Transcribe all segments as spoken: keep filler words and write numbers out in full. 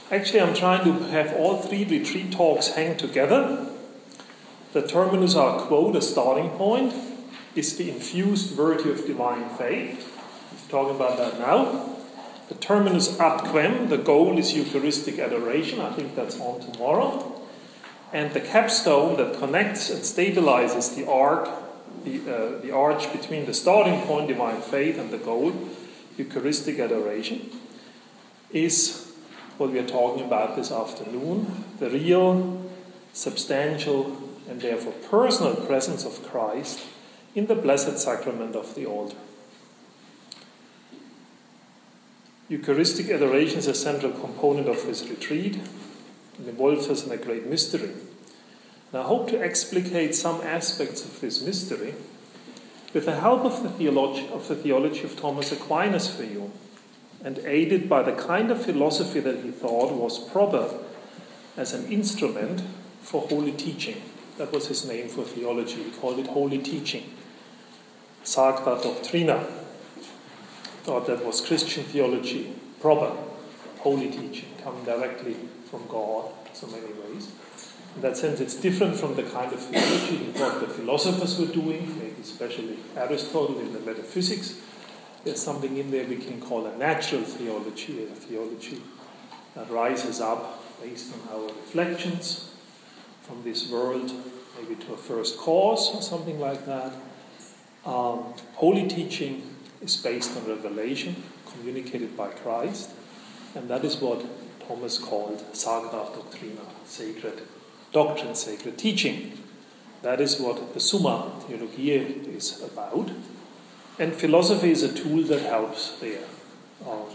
Actually, I'm trying to have all three retreat talks hang together. The terminus a quo, the starting point, is the infused virtue of divine faith. We're talking about that now. The terminus ad quem, the goal, is Eucharistic adoration. I think that's on tomorrow. And the capstone that connects and stabilizes the arc, the, uh, the arch between the starting point, divine faith, and the goal, Eucharistic adoration, is what we are talking about this afternoon, the real, substantial, and therefore personal presence of Christ in the blessed sacrament of the altar. Eucharistic adoration is a central component of this retreat and involves us in a great mystery. And I hope to explicate some aspects of this mystery with the help of the theology of, the theology of Thomas Aquinas for you, and aided by the kind of philosophy that he thought was proper as an instrument for holy teaching. That was his name for theology. He called it holy teaching. Sacra Doctrina. Thought that was Christian theology, proper, holy teaching, coming directly from God in so many ways. In that sense, it's different from the kind of theology he thought the philosophers were doing, maybe especially Aristotle in the metaphysics. There's something in there we can call a natural theology, a theology that rises up based on our reflections from this world, maybe to a first cause or something like that. Um, holy teaching is based on revelation, communicated by Christ, and that is what Thomas called Sacra Doctrina, sacred doctrine, sacred teaching. That is what the Summa Theologiae is about. And philosophy is a tool that helps there um,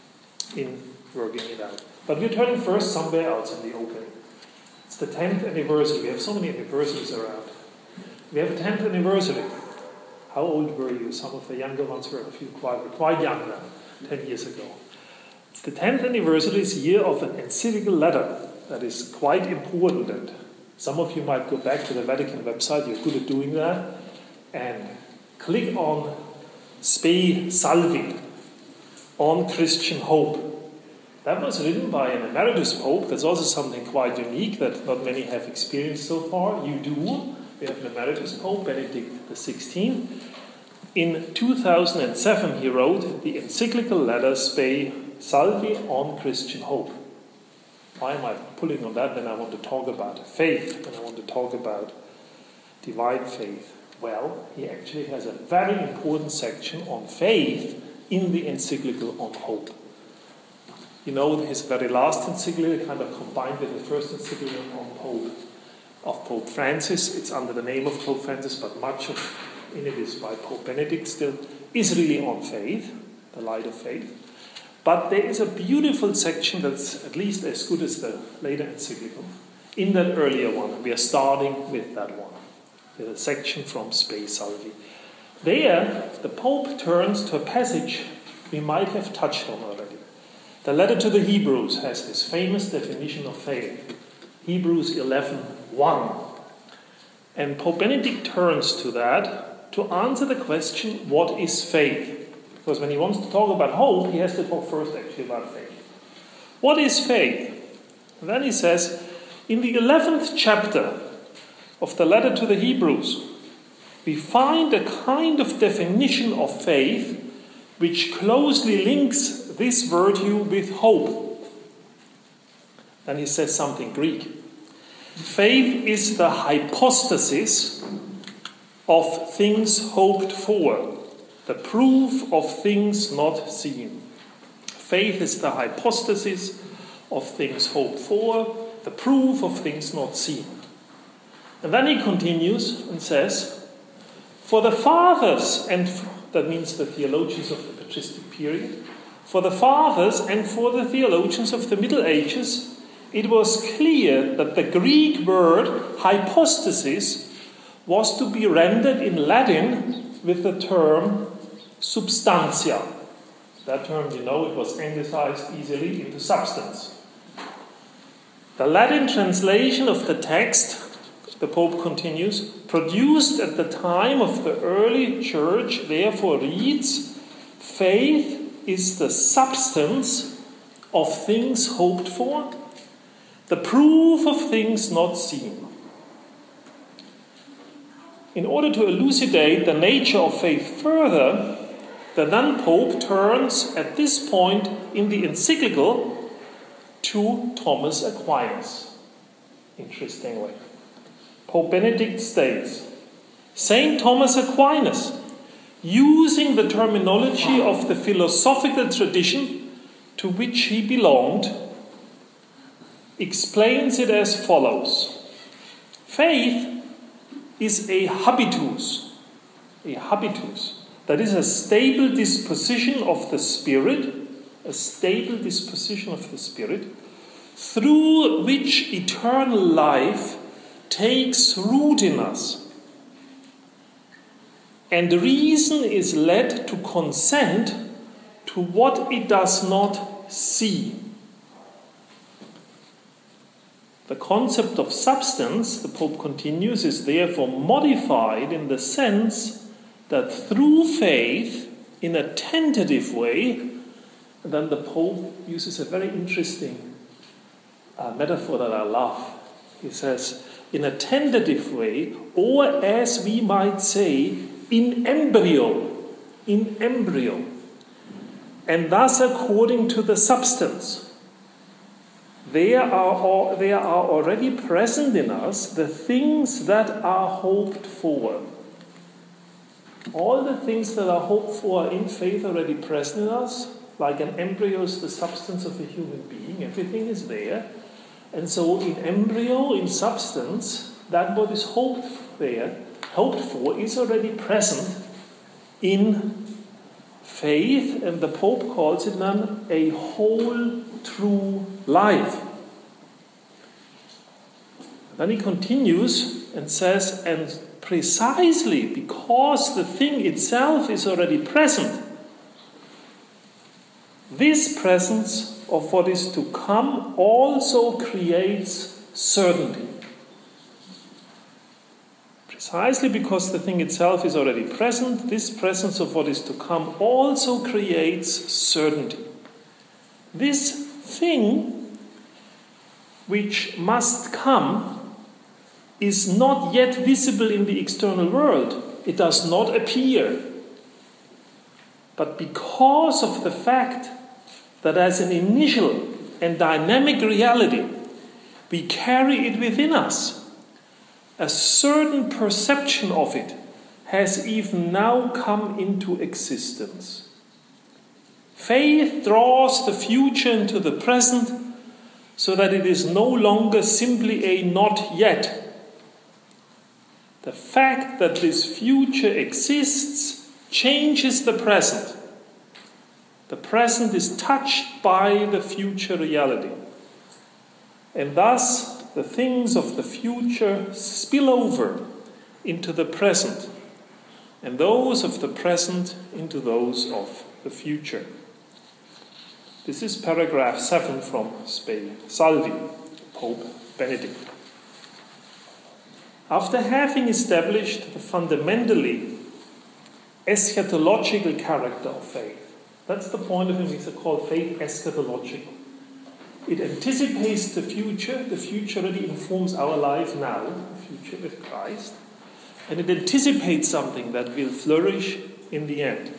in working it out. But we're turning first somewhere else in the opening. It's the tenth anniversary. We have so many anniversaries around. We have a tenth anniversary. How old were you? Some of the younger ones were a few quite, quite young then, ten years ago. It's the tenth anniversary, this year of an encyclical letter that is quite important. And some of you might go back to the Vatican website, you're good at doing that, and click on Spe Salvi, on Christian hope. That was written by an emeritus pope. That's also something quite unique that not many have experienced so far. You do. We have an emeritus pope, Benedict the sixteenth. In two thousand seven, he wrote the encyclical letter Spe Salvi on Christian hope. Why am I pulling on that when I want to talk about faith, when I want to talk about divine faith? Well, he actually has a very important section on faith in the encyclical on hope. You know, his very last encyclical kind of combined with the first encyclical on hope of Pope Francis. It's under the name of Pope Francis, but much of in it is by Pope Benedict still, is really on faith, the light of faith. But there is a beautiful section that's at least as good as the later encyclical in that earlier one. We are starting with that one. There's a section from Spe Salvi. There, the Pope turns to a passage we might have touched on already. The letter to the Hebrews has this famous definition of faith. Hebrews eleven one. And Pope Benedict turns to that to answer the question, what is faith? Because when he wants to talk about hope, he has to talk first actually about faith. What is faith? And then he says, in the eleventh chapter of the letter to the Hebrews, we find a kind of definition of faith which closely links this virtue with hope. Then he says something Greek. Faith is the hypostasis of things hoped for, the proof of things not seen. Faith is the hypostasis of things hoped for, the proof of things not seen. And then he continues and says, for the fathers, and that means the theologians of the patristic period, for the fathers and for the theologians of the Middle Ages, it was clear that the Greek word hypostasis was to be rendered in Latin with the term substantia. That term, you know, it was anglicized easily into substance. The Latin translation of the text, the Pope continues, produced at the time of the early church, therefore reads, faith is the substance of things hoped for, the proof of things not seen. In order to elucidate the nature of faith further, the then Pope turns at this point in the encyclical to Thomas Aquinas. Interestingly, Pope Benedict states, Saint Thomas Aquinas, using the terminology of the philosophical tradition to which he belonged, explains it as follows. Faith is a habitus, a habitus, that is a stable disposition of the spirit, a stable disposition of the spirit, through which eternal life takes root in us. And reason is led to consent to what it does not see. The concept of substance, the Pope continues, is therefore modified in the sense that through faith, in a tentative way, and then the Pope uses a very interesting uh, metaphor that I love. He says, in a tentative way, or as we might say, in embryo, in embryo, and thus according to the substance. There are, there are already present in us the things that are hoped for. All the things that are hoped for in faith are already present in us. Like an embryo is the substance of a human being. Everything is there. And so in embryo, in substance, that what is hoped there, hoped for is already present in faith. And the Pope calls it then a whole true life. Then he continues and says, and precisely because the thing itself is already present, this presence of what is to come also creates certainty. Precisely because the thing itself is already present, this presence of what is to come also creates certainty. This thing which must come is not yet visible in the external world. It does not appear. But because of the fact that as an initial and dynamic reality, we carry it within us, a certain perception of it has even now come into existence. Faith draws the future into the present so that it is no longer simply a not yet. The fact that this future exists changes the present. The present is touched by the future reality. And thus, the things of the future spill over into the present, and those of the present into those of the future. This is paragraph seven from Spe Salvi, Pope Benedict. After having established the fundamentally eschatological character of faith, that's the point of it, it's called faith eschatological. It anticipates the future. The future already informs our life now, the future with Christ. And it anticipates something that will flourish in the end.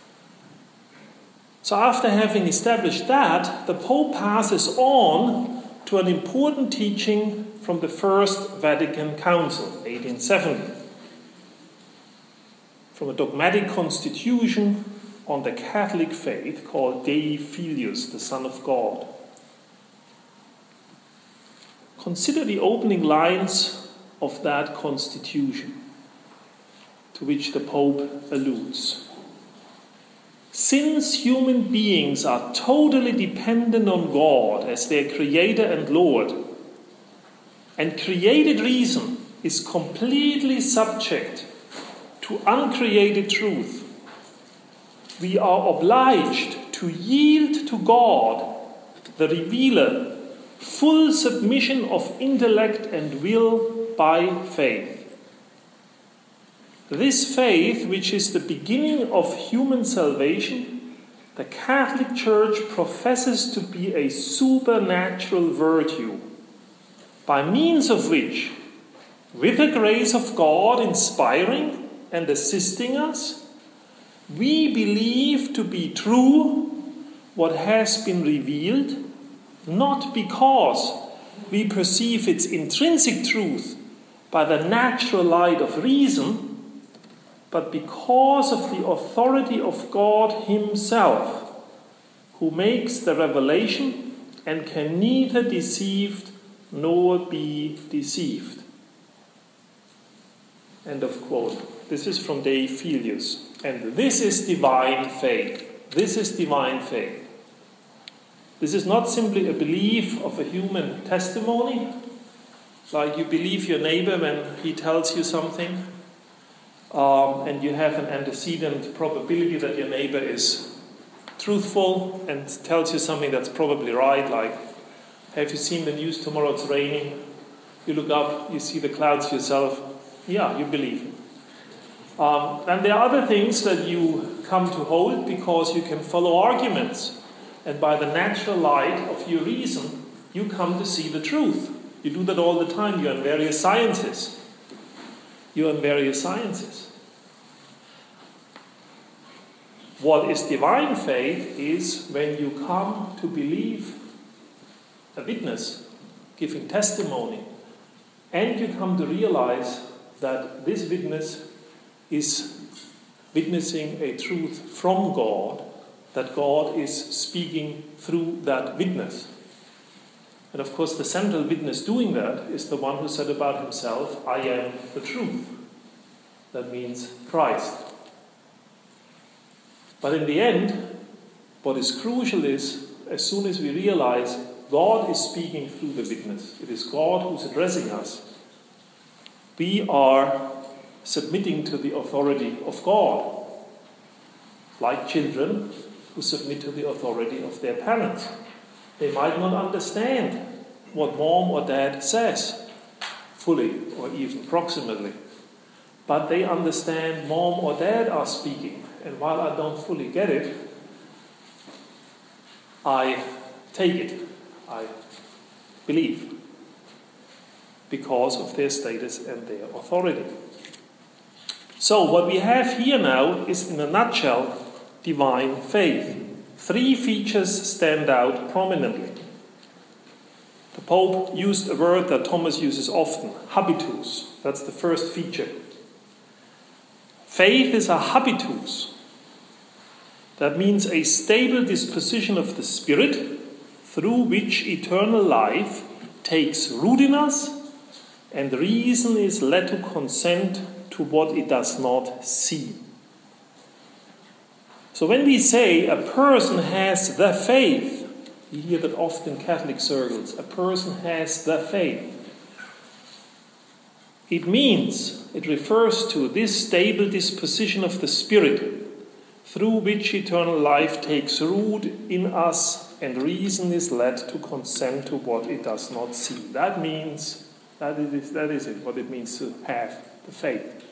So after having established that, the Pope passes on to an important teaching from the First Vatican Council, eighteen seventy. From a dogmatic constitution on the Catholic faith called Dei Filius, the Son of God. Consider the opening lines of that constitution, to which the Pope alludes. Since human beings are totally dependent on God as their Creator and Lord, and created reason is completely subject to uncreated truth, we are obliged to yield to God, the Revealer, full submission of intellect and will by faith. This faith, which is the beginning of human salvation, The Catholic Church professes to be a supernatural virtue, by means of which, with the grace of God inspiring and assisting us, we believe to be true what has been revealed, not because we perceive its intrinsic truth by the natural light of reason, but because of the authority of God Himself, who makes the revelation and can neither deceive nor be deceived. End of quote. This is from De Filius. And this is divine faith. This is divine faith. This is not simply a belief of a human testimony, like you believe your neighbor when he tells you something, um, and you have an antecedent probability that your neighbor is truthful and tells you something that's probably right, like, have you seen the news, tomorrow it's raining? You look up, you see the clouds yourself. Yeah, you believe it. Um, and there are other things that you come to hold because you can follow arguments. And by the natural light of your reason, you come to see the truth. You do that all the time. You're in various sciences. You're in various sciences. What is divine faith is when you come to believe a witness, giving testimony, and you come to realize that this witness is witnessing a truth from God, that God is speaking through that witness. And of course, the central witness doing that is the one who said about himself, I am the truth. That means Christ. But in the end, what is crucial is, as soon as we realize God is speaking through the witness, it is God who's addressing us, we are submitting to the authority of God, like children who submit to the authority of their parents. They might not understand what mom or dad says fully or even proximately, but they understand mom or dad are speaking, and while I don't fully get it, I take it, I believe, because of their status and their authority. So what we have here now is, in a nutshell, divine faith. Three features stand out prominently. The Pope used a word that Thomas uses often, habitus. That's the first feature. Faith is a habitus. That means a stable disposition of the Spirit through which eternal life takes root in us and reason is led to consent to what it does not see. So when we say a person has the faith, you hear that often in Catholic circles, a person has the faith. It means, it refers to this stable disposition of the Spirit through which eternal life takes root in us and reason is led to consent to what it does not see. That means, that is, that is it, what it means to have the faith.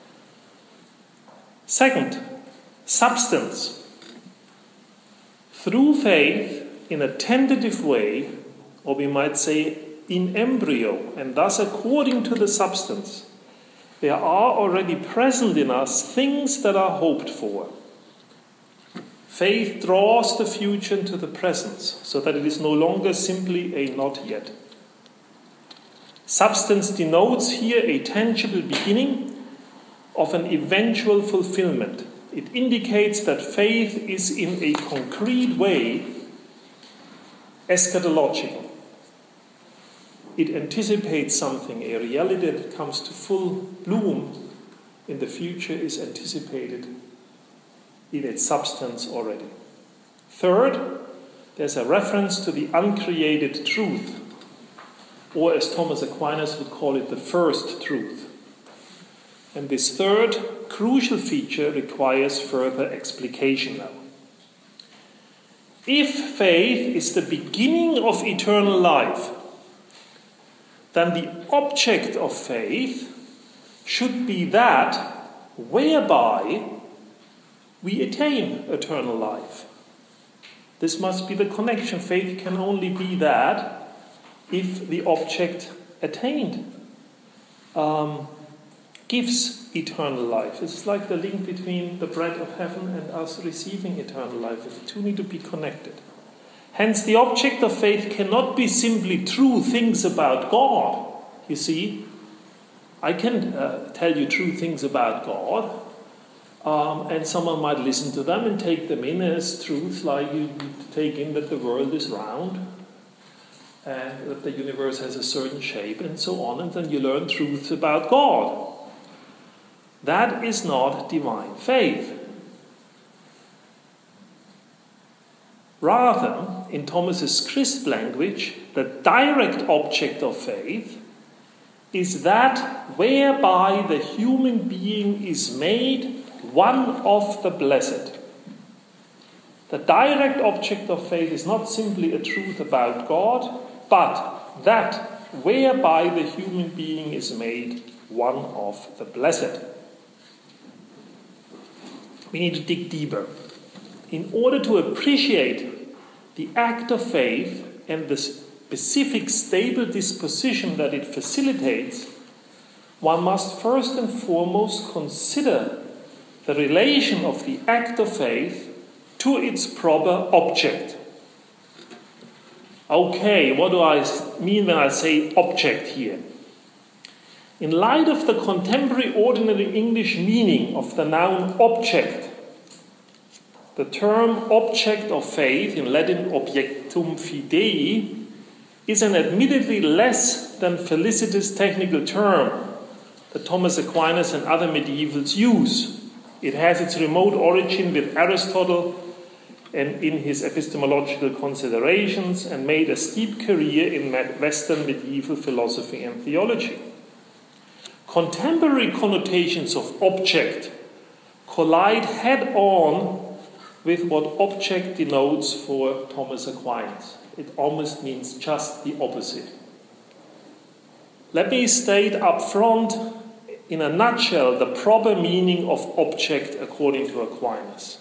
Second, substance. Through faith, in a tentative way, or we might say in embryo, and thus according to the substance, there are already present in us things that are hoped for. Faith draws the future into the present, so that it is no longer simply a not yet. Substance denotes here a tangible beginning of an eventual fulfillment. It indicates that faith is in a concrete way eschatological. It anticipates something. A reality that comes to full bloom in the future is anticipated in its substance already. Third, there's a reference to the uncreated truth, or as Thomas Aquinas would call it, the first truth. And this third crucial feature requires further explication now. If faith is the beginning of eternal life, then the object of faith should be that whereby we attain eternal life. This must be the connection. Faith can only be that if the object attained um, gives eternal life. It's like the link between the bread of heaven and us receiving eternal life. The two need to be connected. Hence, the object of faith cannot be simply true things about God. You see, I can uh, tell you true things about God, um, and someone might listen to them and take them in as truths, like you take in that the world is round and that the universe has a certain shape and so on, and then you learn truths about God. That is not divine faith. Rather, in Thomas's crisp language, the direct object of faith is that whereby the human being is made one of the blessed. The direct object of faith is not simply a truth about God, but that whereby the human being is made one of the blessed. We need to dig deeper. In order to appreciate the act of faith and the specific stable disposition that it facilitates, one must first and foremost consider the relation of the act of faith to its proper object. Okay, what do I mean when I say object here? In light of the contemporary ordinary English meaning of the noun object, the term object of faith, in Latin objectum fidei, is an admittedly less than felicitous technical term that Thomas Aquinas and other medievals use. It has its remote origin with Aristotle and in his epistemological considerations, and made a steep career in Western medieval philosophy and theology. Contemporary connotations of object collide head-on with what object denotes for Thomas Aquinas. It almost means just the opposite. Let me state up front, in a nutshell, the proper meaning of object according to Aquinas.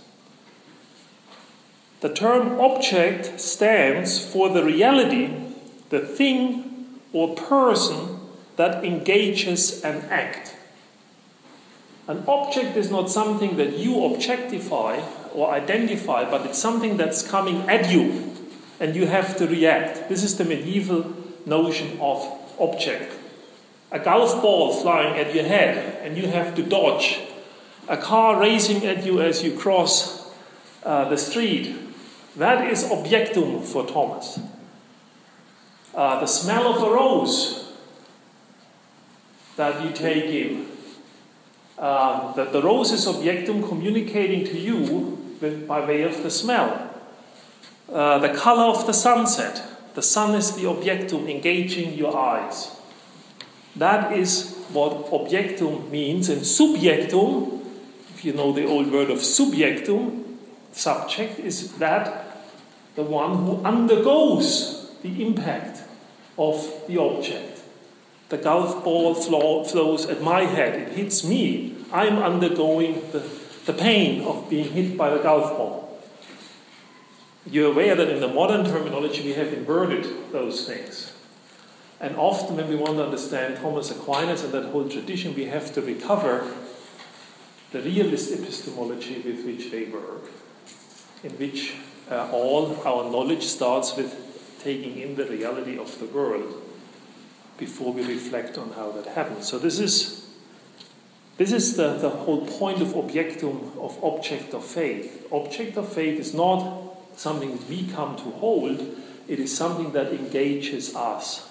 The term object stands for the reality, the thing or person that engages an act. An object is not something that you objectify or identify, but it's something that's coming at you and you have to react. This is the medieval notion of object. A golf ball flying at your head and you have to dodge. A car racing at you as you cross uh, the street. That is objectum for Thomas. Uh, the smell of a rose that you take in. Uh, that the rose is objectum communicating to you with, by way of the smell. Uh, the color of the sunset. The sun is the objectum engaging your eyes. That is what objectum means. And subjectum, if you know the old word of subjectum, subject, is that the one who undergoes the impact of the object. The golf ball flow, flows at my head. It hits me. I'm undergoing the, the pain of being hit by the golf ball. You're aware that in the modern terminology we have inverted those things. And often when we want to understand Thomas Aquinas and that whole tradition, we have to recover the realist epistemology with which they work, in which uh, all our knowledge starts with taking in the reality of the world before we reflect on how that happens. So this is this is the, the whole point of objectum, of object of faith. Object of faith is not something that we come to hold, it is something that engages us.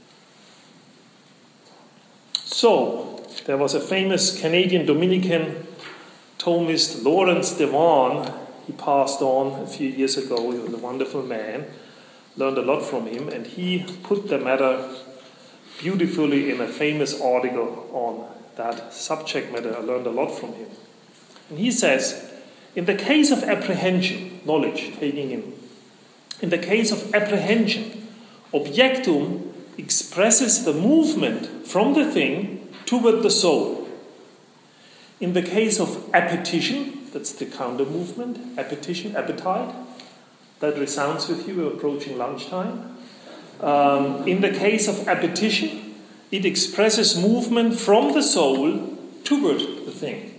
So, there was a famous Canadian Dominican Thomist, Lawrence Dewan. He passed on a few years ago. He was a wonderful man. Learned a lot from him, and he put the matter beautifully in a famous article on that subject matter. I learned a lot from him. And he says, in the case of apprehension, knowledge, taking in, in the case of apprehension, objectum expresses the movement from the thing toward the soul. In the case of appetition, that's the counter movement, appetition, appetite, That resounds with you, we're approaching lunchtime. Um, in the case of appetition, it expresses movement from the soul toward the thing.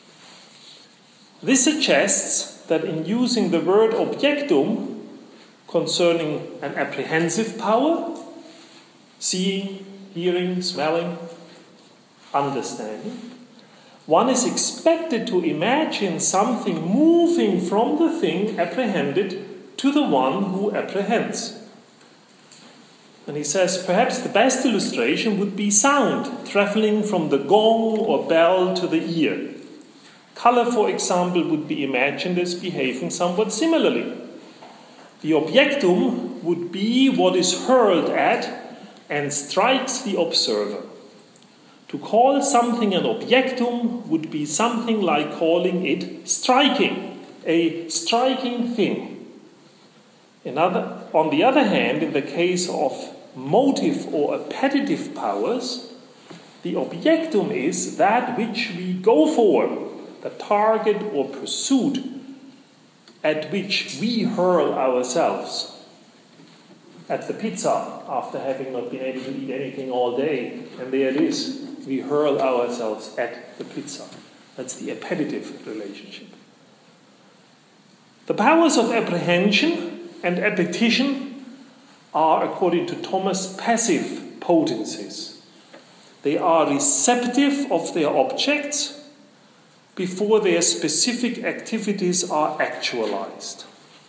This suggests that in using the word objectum concerning an apprehensive power, seeing, hearing, smelling, understanding, one is expected to imagine something moving from the thing apprehended to the one who apprehends. And he says, perhaps the best illustration would be sound, traveling from the gong or bell to the ear. Color, for example, would be imagined as behaving somewhat similarly. The objectum would be what is hurled at and strikes the observer. To call something an objectum would be something like calling it striking, a striking thing. In other, on the other hand, in the case of motive or appetitive powers, the objectum is that which we go for, the target or pursuit at which we hurl ourselves. At the pizza, after having not been able to eat anything all day, and there it is. We hurl ourselves at the pizza. That's the appetitive relationship. The powers of apprehension and appetition are, according to Thomas, passive potencies. They are receptive of their objects before their specific activities are actualized.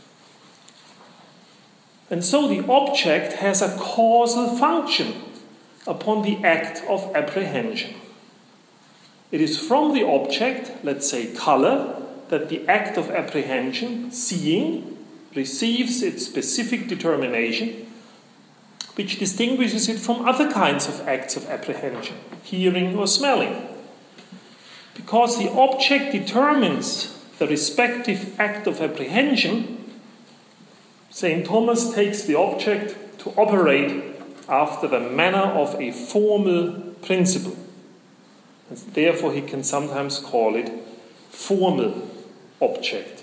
And so the object has a causal function upon the act of apprehension. It is from the object, let's say color, that the act of apprehension, seeing, receives its specific determination, which distinguishes it from other kinds of acts of apprehension, hearing or smelling. Because the object determines the respective act of apprehension, Saint Thomas takes the object to operate after the manner of a formal principle. And therefore he can sometimes call it formal object.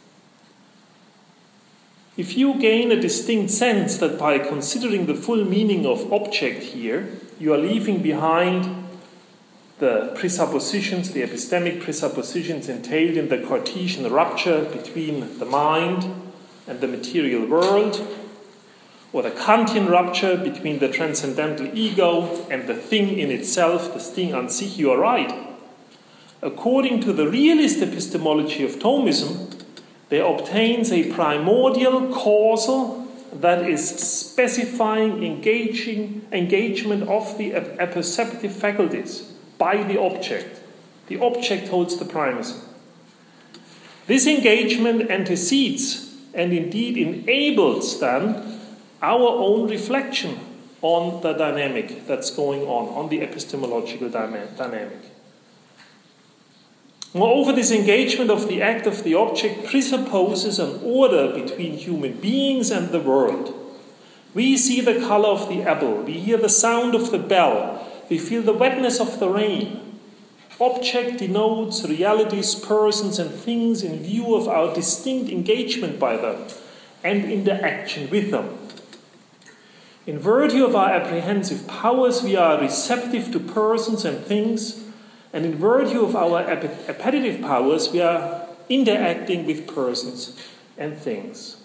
If you gain a distinct sense that by considering the full meaning of object here, you are leaving behind the presuppositions, the epistemic presuppositions entailed in the Cartesian rupture between the mind and the material world, or the Kantian rupture between the transcendental ego and the thing in itself, the thing an sich, you are right. According to the realist epistemology of Thomism, there obtains a primordial causal that is specifying engaging, engagement of the apperceptive faculties by the object. The object holds the primacy. This engagement antecedes and indeed enables then our own reflection on the dynamic that's going on, on the epistemological dynamic. Moreover, this engagement of the act of the object presupposes an order between human beings and the world. We see the color of the apple, we hear the sound of the bell, we feel the wetness of the rain. Object denotes realities, persons, and things in view of our distinct engagement by them and interaction with them. In virtue of our apprehensive powers, we are receptive to persons and things, and in virtue of our appetitive powers, we are interacting with persons and things.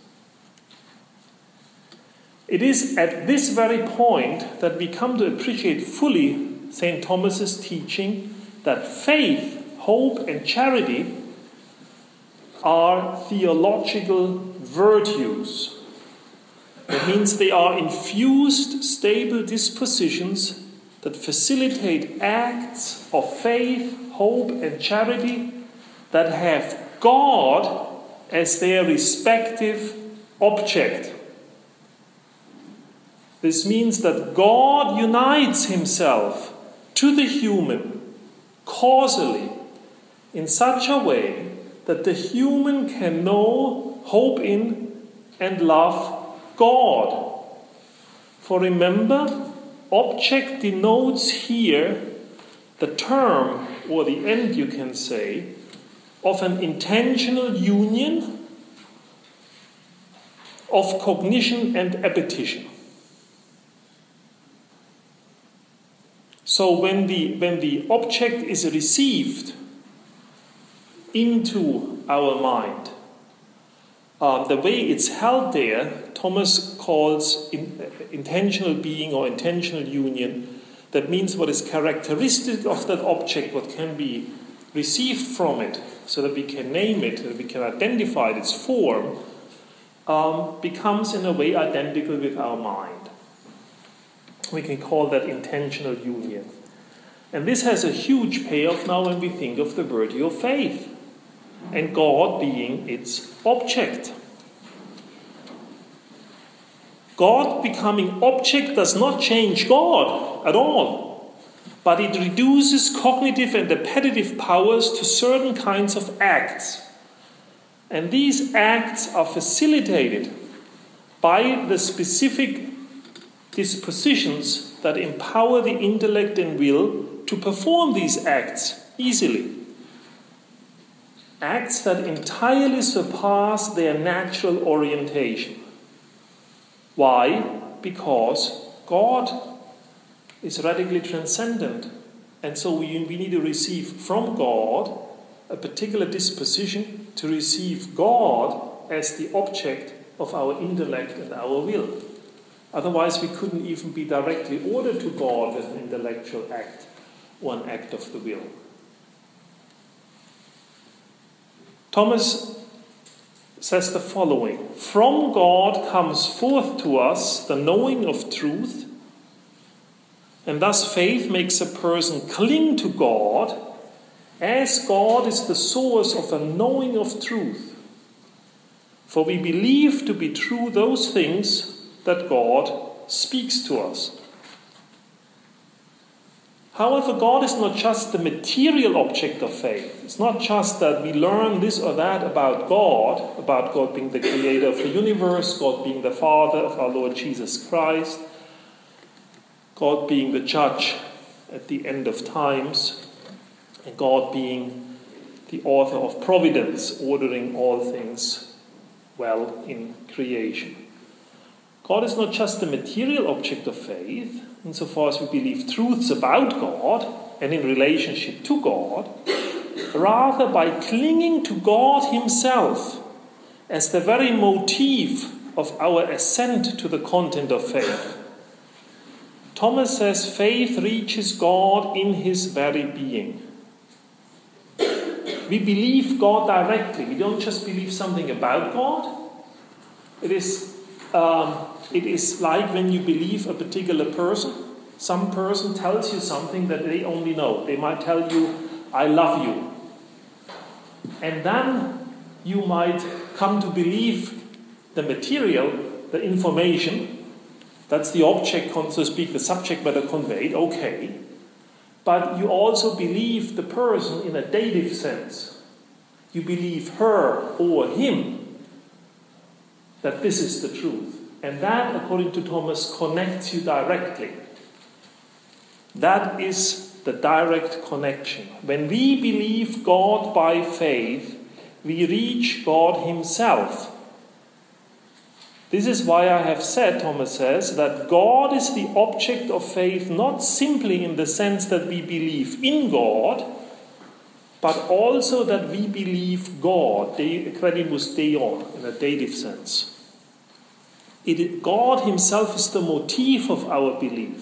It is at this very point that we come to appreciate fully Saint Thomas's teaching that faith, hope, and charity are theological virtues. That means they are infused, stable dispositions that facilitate acts of faith, hope, and charity that have God as their respective object. This means that God unites himself to the human causally in such a way that the human can know, hope in, and love God. For remember, object denotes here the term, or the end you can say, of an intentional union of cognition and appetition. So when the, when the object is received into our mind, uh, the way it's held there, Thomas calls in, uh, intentional being or intentional union. That means what is characteristic of that object, what can be received from it, so that we can name it, that we can identify its form, um, becomes in a way identical with our mind. We can call that intentional union. And this has a huge payoff now when we think of the virtue of faith, and God being its object. God becoming object does not change God at all, but it reduces cognitive and appetitive powers to certain kinds of acts. And these acts are facilitated by the specific dispositions that empower the intellect and will to perform these acts easily. Acts that entirely surpass their natural orientation. Why? Because God is radically transcendent. And so we, we need to receive from God a particular disposition to receive God as the object of our intellect and our will. Otherwise, we couldn't even be directly ordered to God with an intellectual act, or an act of the will. Thomas says the following: from God comes forth to us the knowing of truth, and thus faith makes a person cling to God, as God is the source of the knowing of truth. For we believe to be true those things that God speaks to us. However, God is not just the material object of faith. It's not just that we learn this or that about God, about God being the creator of the universe, God being the Father of our Lord Jesus Christ, God being the judge at the end of times, and God being the author of providence, ordering all things well in creation. God is not just the material object of faith, insofar as we believe truths about God and in relationship to God, rather by clinging to God Himself as the very motif of our assent to the content of faith. Thomas says faith reaches God in His very being. We believe God directly. We don't just believe something about God. It is um, It is like when you believe a particular person. Some person tells you something that they only know. They might tell you, I love you. And then you might come to believe the material, the information. That's the object, so to speak, the subject matter conveyed, okay. But you also believe the person in a dative sense. You believe her or him that this is the truth. And that, according to Thomas, connects you directly. That is the direct connection. When we believe God by faith, we reach God Himself. This is why I have said, Thomas says, that God is the object of faith not simply in the sense that we believe in God, but also that we believe God, de credimus Deo, in a dative sense. It, God Himself is the motif of our belief.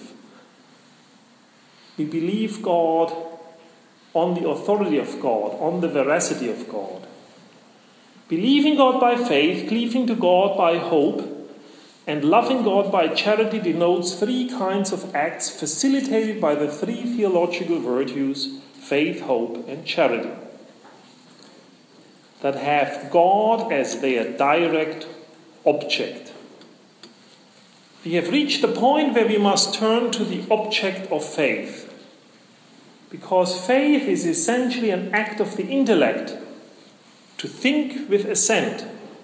We believe God on the authority of God, on the veracity of God. Believing God by faith, cleaving to God by hope, and loving God by charity denotes three kinds of acts facilitated by the three theological virtues, faith, hope, and charity, that have God as their direct object. We have reached the point where we must turn to the object of faith, because faith is essentially an act of the intellect, to think with assent.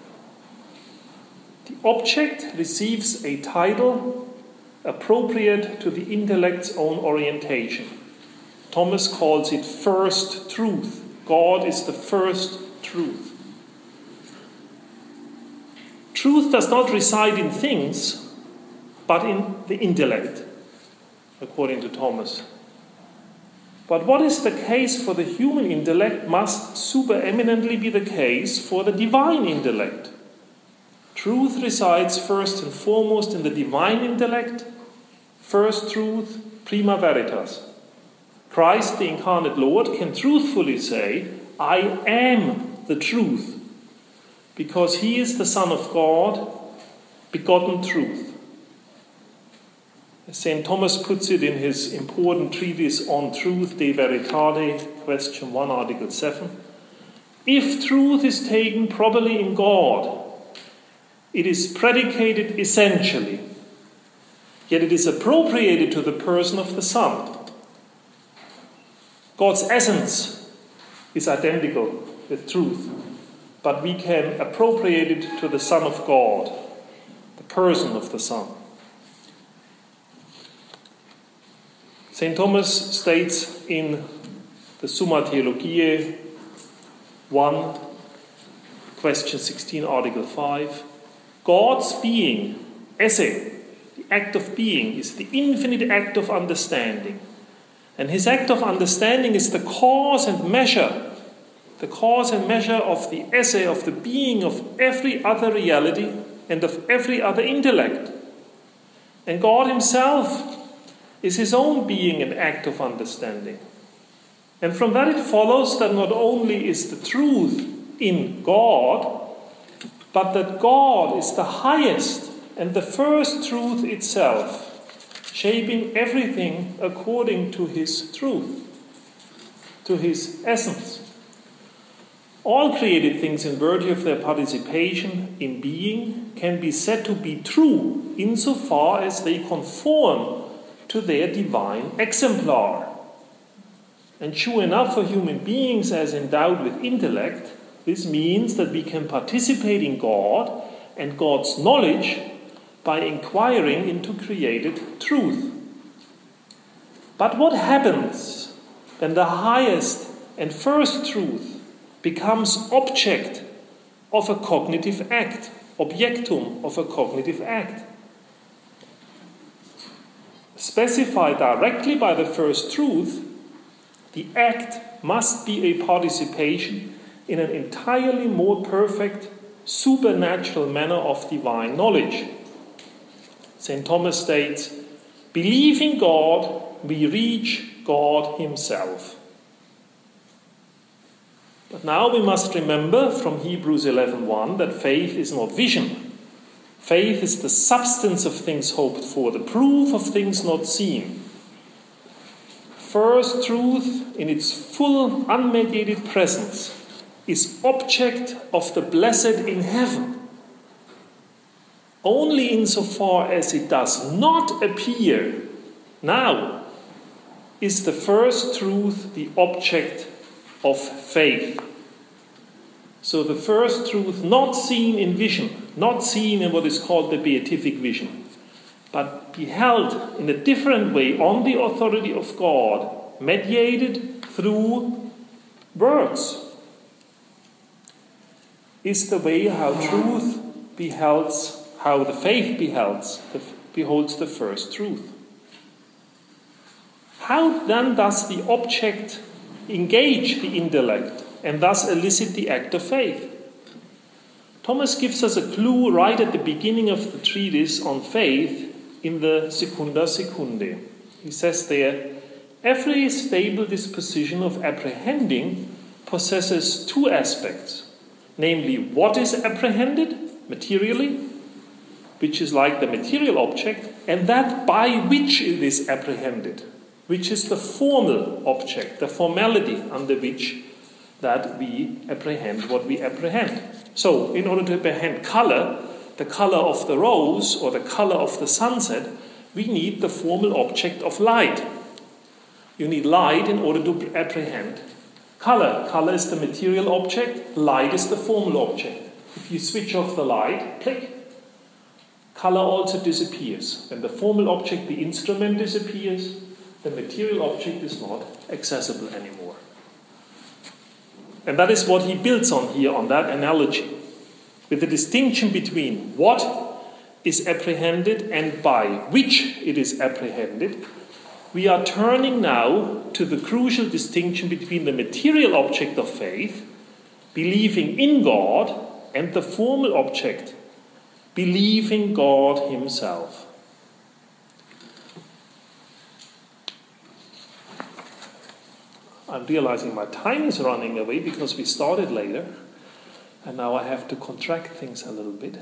The object receives a title appropriate to the intellect's own orientation. Thomas calls it first truth. God is the first truth. Truth does not reside in things, but in the intellect, according to Thomas. But what is the case for the human intellect must supereminently be the case for the divine intellect. Truth resides first and foremost in the divine intellect, first truth, prima veritas. Christ, the incarnate Lord, can truthfully say, I am the truth, because he is the Son of God, begotten truth. Saint Thomas puts it in his important treatise on truth, De Veritate, question one, article seven. If truth is taken properly in God, it is predicated essentially, yet it is appropriated to the person of the Son. God's essence is identical with truth, but we can appropriate it to the Son of God, the person of the Son. Saint Thomas states in the Summa Theologiae one, question sixteen, article five, God's being, esse, the act of being, is the infinite act of understanding. And his act of understanding is the cause and measure, the cause and measure of the esse, of the being of every other reality and of every other intellect. And God himself is his own being and act of understanding. And from that it follows that not only is the truth in God, but that God is the highest and the first truth itself, shaping everything according to his truth, to his essence. All created things, in virtue of their participation in being, can be said to be true insofar as they conform to their divine exemplar. And true enough for human beings as endowed with intellect, this means that we can participate in God and God's knowledge by inquiring into created truth. But what happens when the highest and first truth becomes object of a cognitive act, objectum of a cognitive act? Specified directly by the first truth, the act must be a participation in an entirely more perfect, supernatural manner of divine knowledge. Saint Thomas states, believing God, we reach God himself. But now we must remember from Hebrews eleven one that faith is not vision. Faith is the substance of things hoped for, the proof of things not seen. First truth in its full unmediated presence is object of the blessed in heaven. Only insofar as it does not appear now is the first truth the object of faith. So the first truth not seen in vision, not seen in what is called the beatific vision, but beheld in a different way on the authority of God, mediated through words, is the way how truth beholds, how the faith beholds, beholds the first truth. How then does the object engage the intellect and thus elicit the act of faith? Thomas gives us a clue right at the beginning of the treatise on faith in the Secunda Secundae. He says there, every stable disposition of apprehending possesses two aspects. Namely, what is apprehended materially, which is like the material object, and that by which it is apprehended, which is the formal object, the formality under which that we apprehend what we apprehend. So, in order to apprehend color, the color of the rose or the color of the sunset, we need the formal object of light. You need light in order to apprehend color. Color is the material object, light is the formal object. If you switch off the light, click, color also disappears. When the formal object, the instrument, disappears, the material object is not accessible anymore. And that is what he builds on here, on that analogy. with the distinction between what is apprehended and by which it is apprehended, we are turning now to the crucial distinction between the material object of faith, believing in God, and the formal object, believing God himself. I'm realizing my time is running away because we started later, and now I have to contract things a little bit.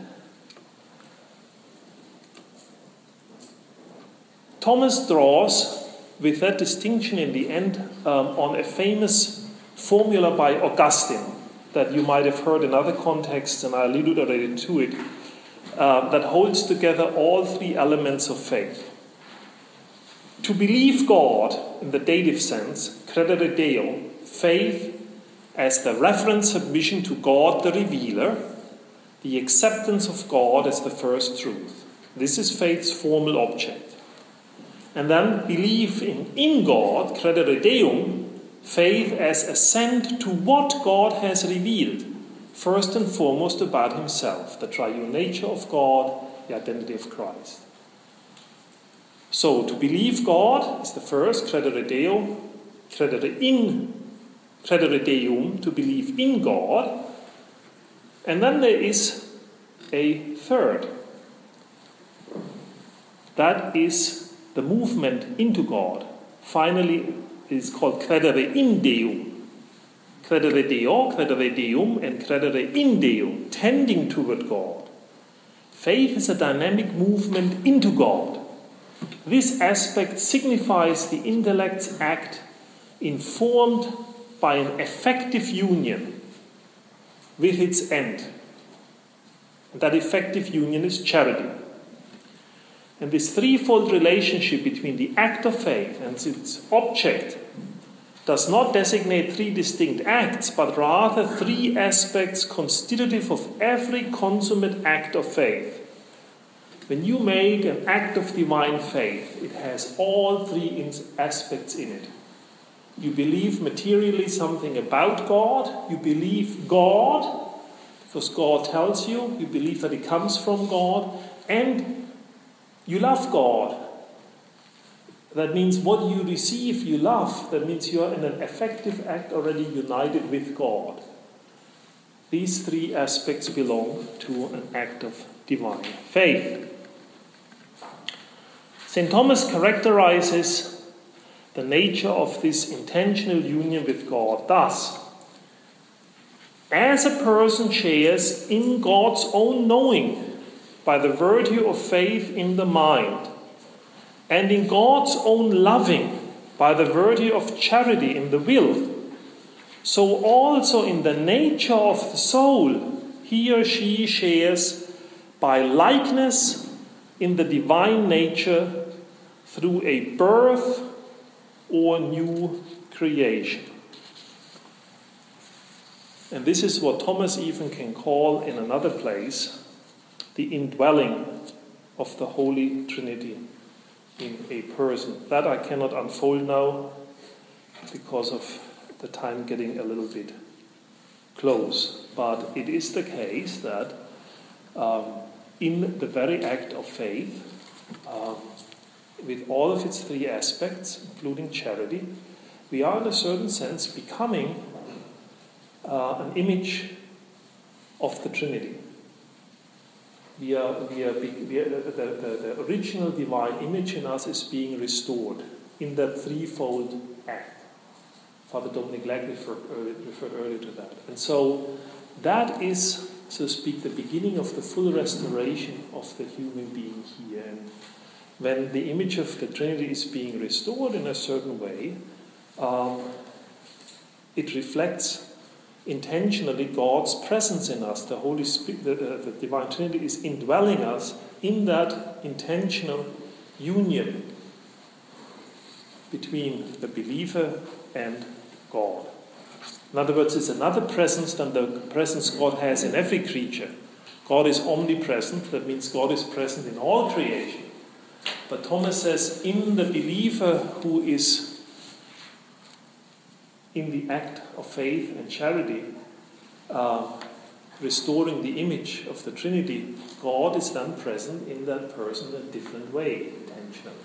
Thomas draws, with that distinction in the end, um, on a famous formula by Augustine that you might have heard in other contexts, and I alluded already to it, uh, that holds together all three elements of faith. To believe God, in the dative sense, credere Deo, faith as the referent submission to God the revealer, the acceptance of God as the first truth. This is faith's formal object. And then belief in, in God, credere Deum, faith as assent to what God has revealed, first and foremost about himself, the triune nature of God, the identity of Christ. So, to believe God is the first, credere Deo, credere in, credere Deum, to believe in God. And then there is a third. That is the movement into God. Finally, it is called credere in Deum. Credere Deo, credere Deum, and credere in Deum, tending toward God. Faith is a dynamic movement into God. This aspect signifies the intellect's act informed by an effective union with its end. And that effective union is charity. And this threefold relationship between the act of faith and its object does not designate three distinct acts, but rather three aspects constitutive of every consummate act of faith. When you make an act of divine faith, it has all three aspects in it. You believe materially something about God. You believe God, because God tells you. You believe that it comes from God. And you love God. That means what you receive, you love. That means you are in an effective act already united with God. These three aspects belong to an act of divine faith. Saint Thomas characterizes the nature of this intentional union with God thus: as a person shares in God's own knowing by the virtue of faith in the mind, and in God's own loving by the virtue of charity in the will, so also in the nature of the soul he or she shares by likeness in the divine nature through a birth or new creation. And this is what Thomas even can call in another place the indwelling of the Holy Trinity in a person. That I cannot unfold now because of the time getting a little bit close. But it is the case that um, in the very act of faith, um, with all of its three aspects, including charity, we are in a certain sense becoming uh, an image of the Trinity. We are, we are, we are the, the, the original divine image in us is being restored in that threefold act. Father Dominic Legg referred, referred earlier to that. And so that is, so to speak, the beginning of the full restoration of the human being here. And when the image of the Trinity is being restored in a certain way, um, it reflects intentionally God's presence in us. The Holy Spirit, the, the, the Divine Trinity is indwelling us in that intentional union between the believer and God. In other words, it's another presence than the presence God has in every creature. God is omnipresent. That means God is present in all creation. But Thomas says, in the believer who is in the act of faith and charity, uh, restoring the image of the Trinity, God is then present in that person in a different way, intentionally.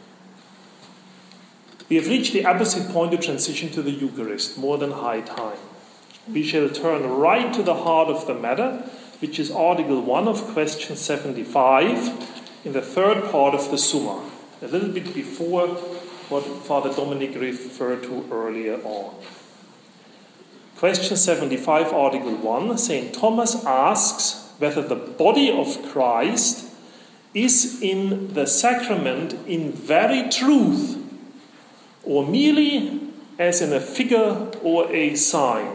We have reached the opposite point of transition to the Eucharist, more than high time. We shall turn right to the heart of the matter, which is Article one of question seventy-five, in the third part of the Summa, a little bit before what Father Dominic referred to earlier on. Question seventy-five, Article one, Saint Thomas asks whether the body of Christ is in the sacrament in very truth, or merely as in a figure or a sign.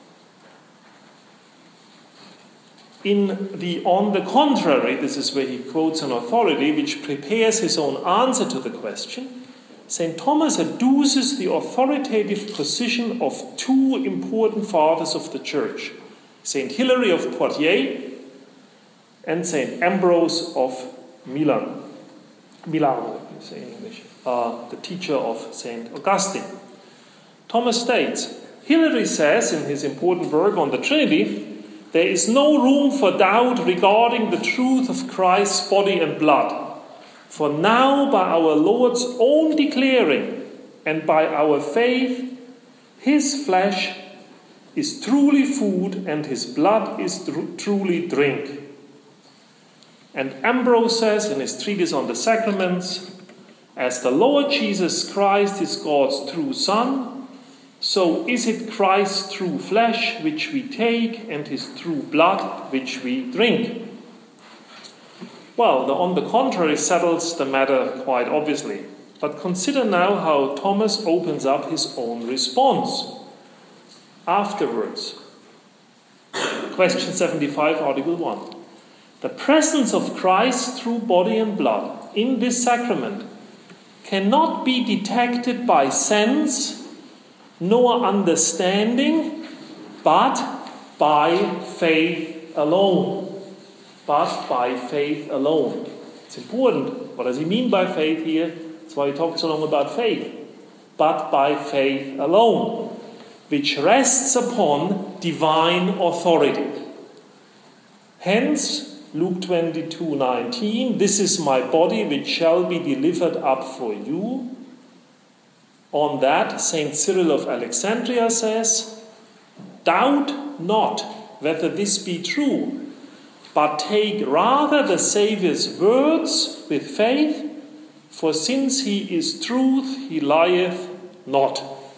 In the On the Contrary, this is where he quotes an authority which prepares his own answer to the question, Saint Thomas adduces the authoritative position of two important fathers of the Church, Saint Hilary of Poitiers and Saint Ambrose of Milan. Milano, you say in English, uh, the teacher of Saint Augustine. Thomas states, Hilary says in his important work on the Trinity, there is no room for doubt regarding the truth of Christ's body and blood. For now, by our Lord's own declaring and by our faith, his flesh is truly food and his blood is tr- truly drink. And Ambrose says in his treatise on the sacraments, as the Lord Jesus Christ is God's true Son, so is it Christ's true flesh which we take and his true blood which we drink. Well, the On the Contrary settles the matter quite obviously. But consider now how Thomas opens up his own response. Afterwards, question seventy-five, Article one. The presence of Christ's true body and blood in this sacrament cannot be detected by sense nor understanding, but by faith alone. But by faith alone. It's important. What does he mean by faith here? That's why he talked so long about faith. But by faith alone, which rests upon divine authority. Hence, Luke twenty-two nineteen, this is my body which shall be delivered up for you. On that, Saint Cyril of Alexandria says, doubt not whether this be true, but take rather the Saviour's words with faith, for since he is truth, he lieth not.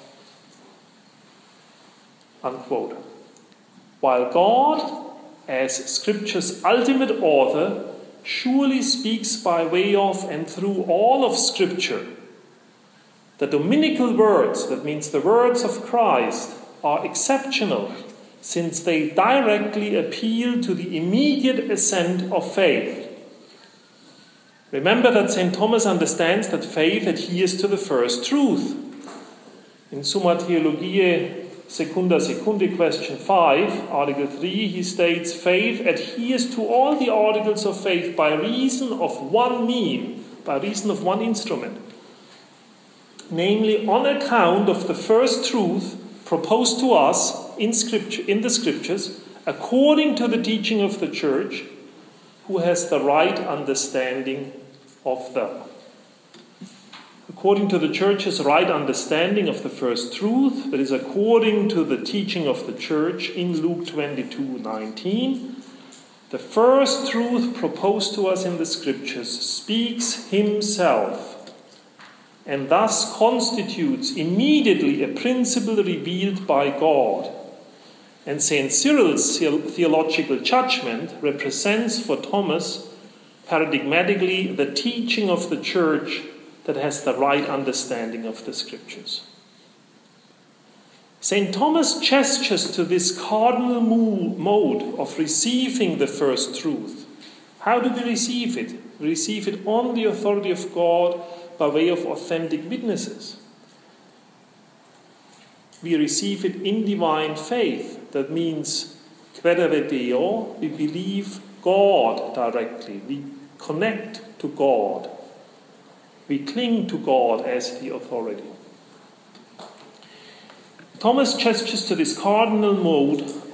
Unquote. While God, as Scripture's ultimate author, surely speaks by way of and through all of Scripture, the Dominical words, that means the words of Christ, are exceptional, since they directly appeal to the immediate assent of faith. Remember that Saint Thomas understands that faith adheres to the first truth. In Summa Theologiae Secunda Secundae, question five, Article three, he states, faith adheres to all the articles of faith by reason of one mean, by reason of one instrument. Namely, on account of the first truth proposed to us in Scripture, in the Scriptures, according to the teaching of the Church, who has the right understanding of them. According to the Church's right understanding of the first truth, that is according to the teaching of the Church in Luke twenty-two nineteen, the first truth proposed to us in the Scriptures speaks himself, and thus constitutes immediately a principle revealed by God. And Saint Cyril's theological judgment represents for Thomas paradigmatically the teaching of the Church that has the right understanding of the Scriptures. Saint Thomas gestures to this cardinal mode of receiving the first truth. How do we receive it? We receive it on the authority of God by way of authentic witnesses. We receive it in divine faith. That means, credere Deo, we believe God directly. We connect to God. We cling to God as the authority. Thomas gestures to this cardinal mode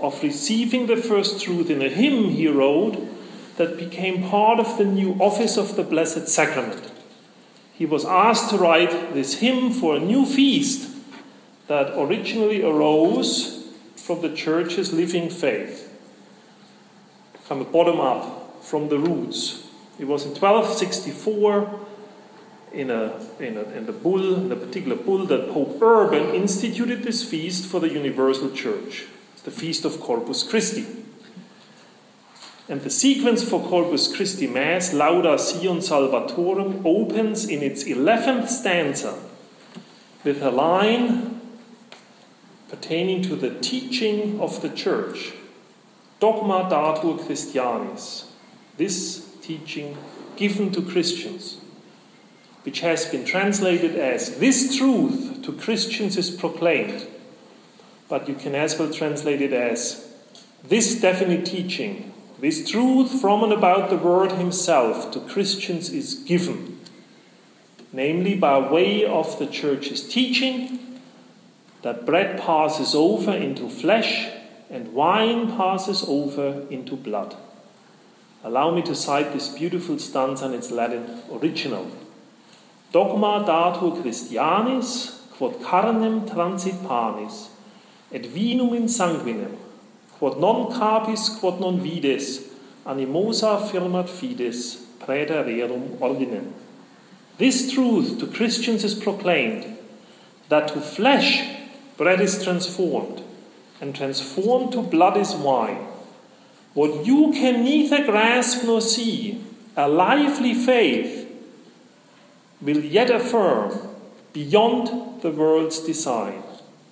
of receiving the first truth in a hymn he wrote that became part of the new office of the Blessed Sacrament. He was asked to write this hymn for a new feast that originally arose from the Church's living faith, from the bottom up, from the roots. It was in twelve sixty-four, in a, in a, in the bull, in a particular bull, that Pope Urban instituted this feast for the Universal Church. It's the Feast of Corpus Christi. And the sequence for Corpus Christi Mass, Lauda Sion Salvatorum, opens in its eleventh stanza with a line pertaining to the teaching of the Church. Dogma datur Christianis. This teaching given to Christians, which has been translated as "this truth to Christians is proclaimed," but you can as well translate it as "this definite teaching, this truth from and about the Word Himself to Christians is given," namely by way of the Church's teaching that bread passes over into flesh and wine passes over into blood. Allow me to cite this beautiful stanza in its Latin original. Dogma datur Christianis, quod carnem transit panis, et vinum in sanguinem, quod non capis, quod non vides, animosa firmat fides, praeter rerum ordinem. This truth to Christians is proclaimed, that to flesh bread is transformed, and transformed to blood is wine. What you can neither grasp nor see, a lively faith, will yet affirm beyond the world's design.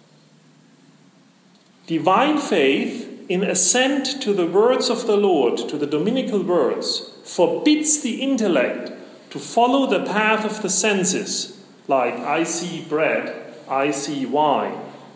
Divine faith, in assent to the words of the Lord, to the Dominical words, forbids the intellect to follow the path of the senses, like I see bread, I see wine.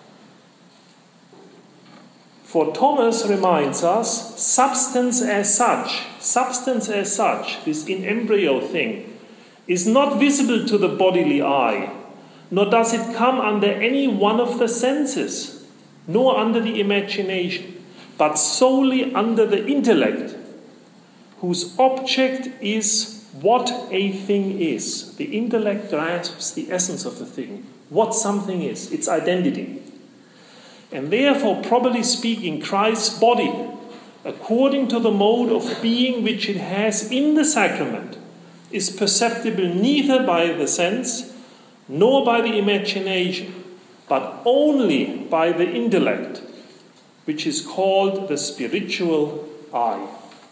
For Thomas reminds us, substance as such, substance as such, this in embryo thing, is not visible to the bodily eye, nor does it come under any one of the senses, nor under the imagination, but solely under the intellect, whose object is what a thing is. The intellect grasps the essence of the thing, what something is, its identity. And therefore, properly speaking, Christ's body, according to the mode of being which it has in the sacrament, is perceptible neither by the sense nor by the imagination, but only by the intellect, which is called the spiritual eye.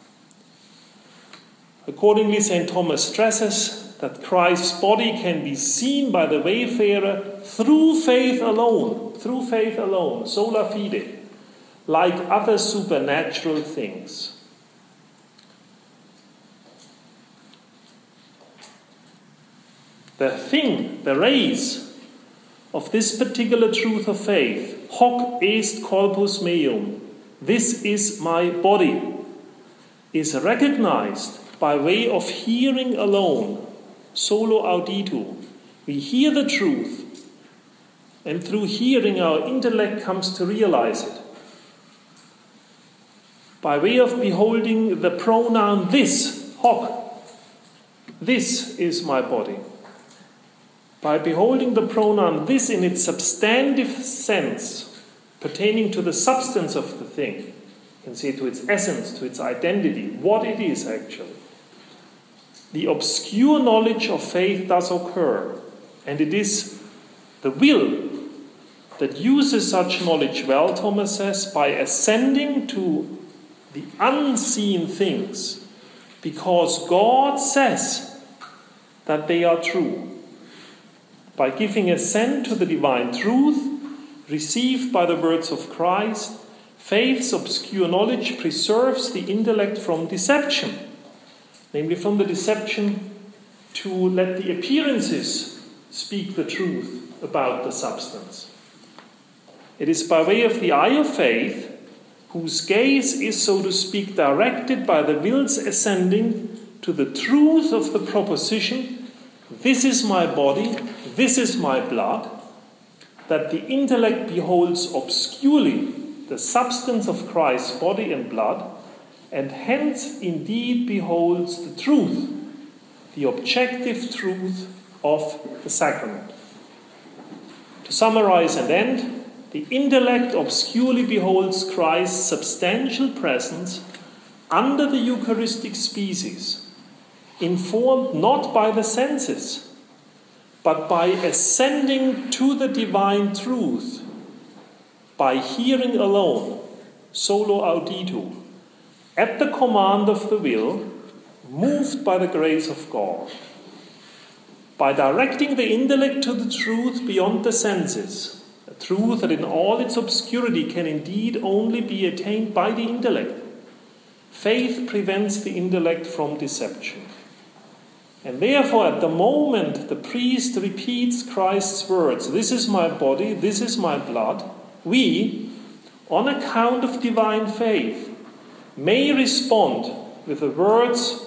Accordingly, Saint Thomas stresses that Christ's body can be seen by the wayfarer through faith alone, through faith alone, sola fide, like other supernatural things. The thing, the rays of this particular truth of faith, hoc est corpus meum, this is my body, is recognized by way of hearing alone, solo auditu. We hear the truth, and through hearing our intellect comes to realize it. By way of beholding the pronoun this, hoc, this is my body. By beholding the pronoun this in its substantive sense, pertaining to the substance of the thing, you can say to its essence, to its identity, what it is actually. The obscure knowledge of faith does occur, and it is the will that uses such knowledge well, Thomas says, by ascending to the unseen things, because God says that they are true. By giving assent to the divine truth received by the words of Christ, faith's obscure knowledge preserves the intellect from deception, namely from the deception to let the appearances speak the truth about the substance. It is by way of the eye of faith, whose gaze is, so to speak, directed by the will's ascending to the truth of the proposition, this is my body, this is my blood, that the intellect beholds obscurely the substance of Christ's body and blood, and hence indeed beholds the truth, the objective truth of the sacrament. To summarize and end, the intellect obscurely beholds Christ's substantial presence under the Eucharistic species, informed not by the senses, but by ascending to the divine truth, by hearing alone, solo audito, at the command of the will, moved by the grace of God, by directing the intellect to the truth beyond the senses, a truth that in all its obscurity can indeed only be attained by the intellect. Faith prevents the intellect from deception. And therefore, at the moment the priest repeats Christ's words, "This is my body, this is my blood," we, on account of divine faith, may respond with the words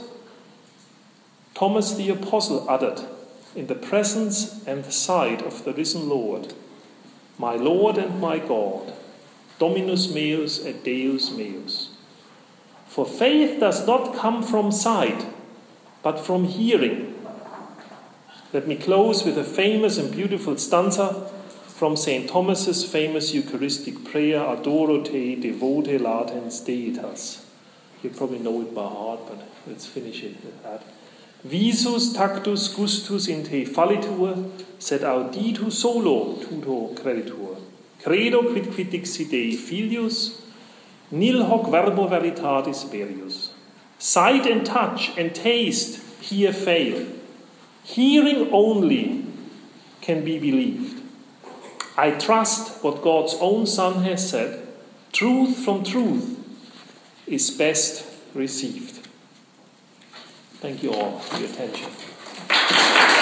Thomas the Apostle uttered in the presence and sight of the risen Lord: "My Lord and my God, Dominus meus et Deus meus." For faith does not come from sight, but from hearing. Let me close with a famous and beautiful stanza from Saint Thomas's famous Eucharistic prayer, "Adoro te, devote latens deitas." You probably know it by heart, but let's finish it with that. "Visus tactus gustus in te fallitur, sed auditu solo tuto creditur. Credo quid quid dixi Dei filius, nil hoc verbo veritatis verius." Sight and touch and taste here fail. Hearing only can be believed. I trust what God's own Son has said: truth from truth is best received. Thank you all for your attention.